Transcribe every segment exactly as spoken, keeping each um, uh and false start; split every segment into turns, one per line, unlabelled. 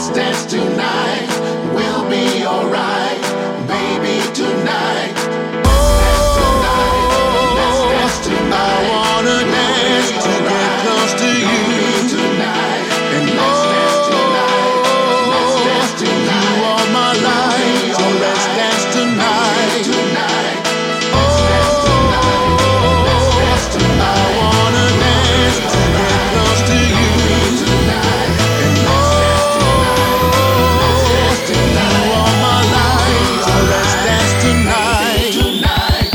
let's dance tonight. We'll be alright, baby, tonight. Let's dance tonight. Let's dance tonight.
I wanna dance to get close to you.
Baby, tonight. And let's dance tonight. Let's dance tonight.
You are my life, so let's dance tonight.
Tonight. Let's dance tonight. Let's dance tonight.
I wanna dance to get close to you.
Tonight. And let's dance tonight. Let's dance tonight.
You are my life, so let's dance tonight.
Tonight.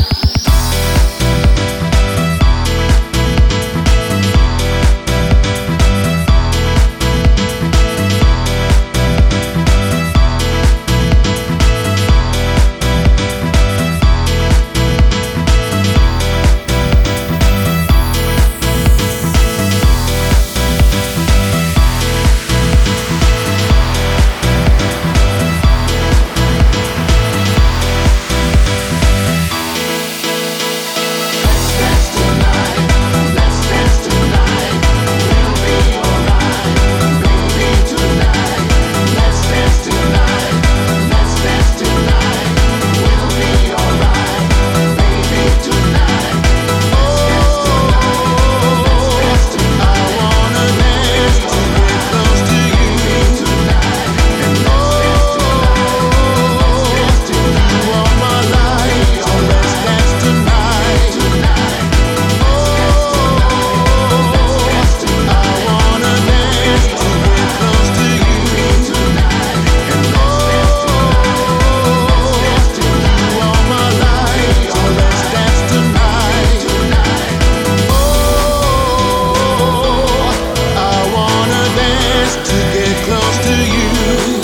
To get close to you.